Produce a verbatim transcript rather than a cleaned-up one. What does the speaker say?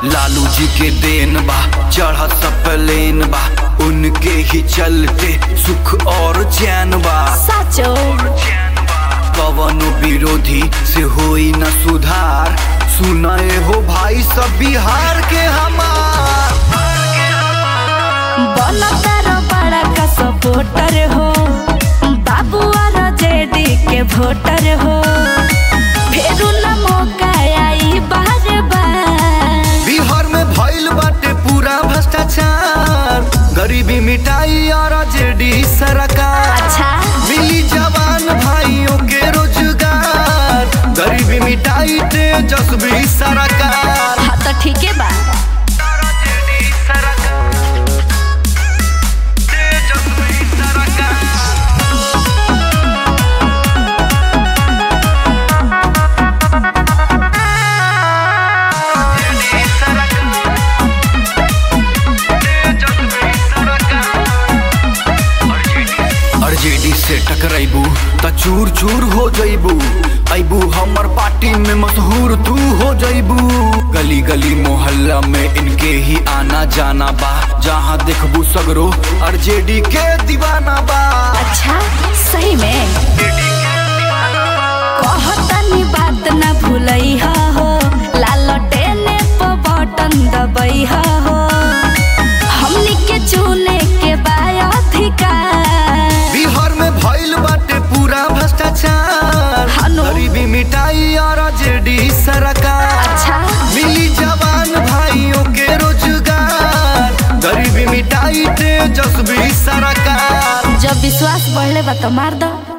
लालू जी के देन बा, चढ़त सब प्लेन बा, उनके ही चलते सुख और चैन बा। साचो कवनो विरोधी से होई न सुधार, सुनाए हो भाई सब बिहार के हमार। बनतारो बड़ा का सपोर्टर हो, बाबू और जेडी के वोटर हो, फेरू न मौका आई बार बार। बिहार में भइल बाटे पूरा भ्रष्टाचार, गरीबी मिटाई और जेडी सरकार। अच्छा मिली जवान भाइयों के रोजगार, गरीबी मिटाई तेजस्वी सरकार। हाँ तो ठीक है बा। जेडी से टकराइबू त चूर चूर हो जइबू, अइबू हमर पार्टी में मशहूर तू हो जइबू। गली गली मोहल्ला में इनके ही आना जाना बा, जहाँ देखबू सगरो आरजेडी के दीवाना बा। अच्छा सही में कहतनी बात न भूलई हो, लालटेने पे बटन दबई हो, हमनी के चुने के बाधिकार। बिहार में भइल बाटे पूरा भ्रष्टाचार, गरीबी मिटाई और जेडी सरकार। अच्छा मिली जवान भाइयों के रोजगार, गरीबी मिटाई तेजस्वी सरकार। जब विश्वास बढ़ले बा तो मार दो।